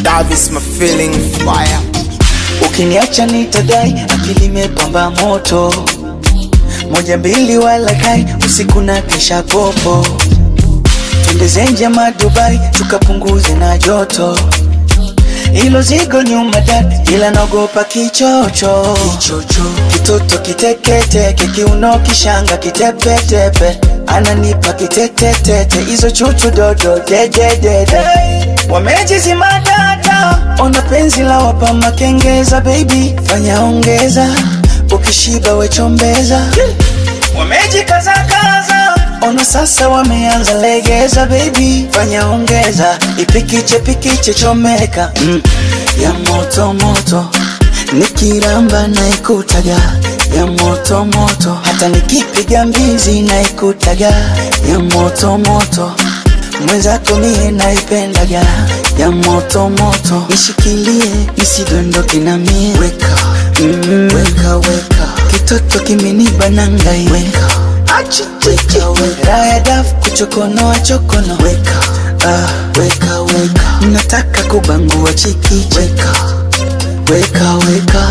Davis my feeling fire. Ukiniacha nitadai, akili imepamba moto. Moja mbili wala kai, usiku na kesha popo. Twende zenje Dubai, tukapunguze na joto. Ilo zigo nyuma dad, ila naogopa kichocho. Kitoto kiteketeke, kiuno kishanga kitepetepe. Ananipa kitetetete, hizo chuchu dodo dededede. Wamejizima data, ona penzi la wapa makengeza baby. Fanya ongeza, ukishiba wechombeza. Wamejikaza kaza, ona sasa wameanza legeza baby. Fanya ongeza, ipikiche pikiche chomeka. Ya moto moto, nikiramba na ikutaga. Ya moto moto, hata nikipiga mbizi na ikutaga. Ya moto moto, mwenzako mie naipendaga. Ya moto moto, nishikilie nisidondoke na mie. Weka, weka weka, kitoto kimeniba nangai. Weka, weka weka, raya dafu kuchokonoa chokono. Weka, weka weka, nataka kubangua chiki. Weka, weka weka.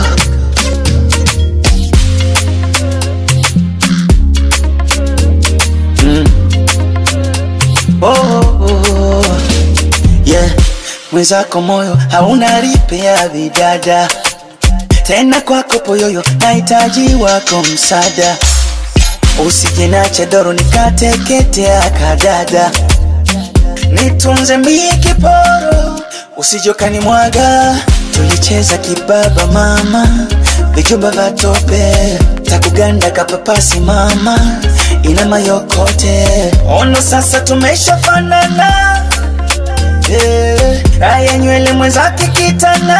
Yeah, mwenzako moyo hauna ripe ya vidada. Tena kwako poyoyo, nahitaji wako msaada. Usije nache doro nikateketea kadada. Nitunze mie kiporo, usijokani mwaga. Tulicheza kibaba mama, vijumba vatope. Takuganda kapapasi mama, ina mayokote. Ono sasa tumesha fanana. Raya nywele mwenzake kitana.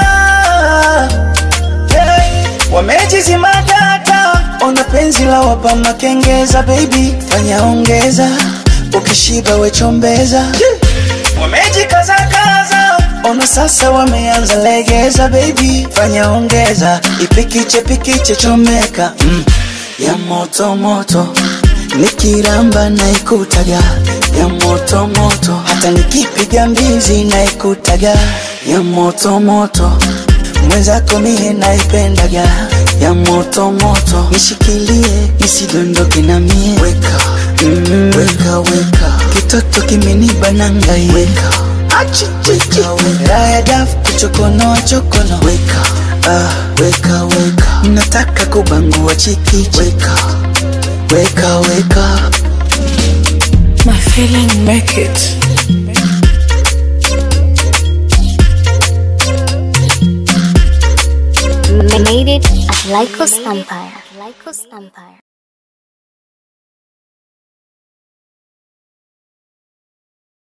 Wamejizima data, ona penzi la wapa makengeza baby. Fanya ongeza, ukishiba wechombeza. Wamejikaza kaza, ona sasa wameanza legeza baby. Fanya ongeza, ipikiche pikiche chomeka. Ya moto moto, nikiramba na ikutaga. Ya moto moto, hata nikipiga mbizi na ikutaga. Ya moto moto, mwenzako mie naipendaga. Ya moto moto, nishikilie nisidondoke na mie. Weka, weka weka, kitoto kimeniba nangai. Weka, weka weka, raya dafu kuchokonoa chokono. Weka, weka weka, nataka kubangua chiki. Weka, weka weka. My feeling make it. Made it at Lycos Empire.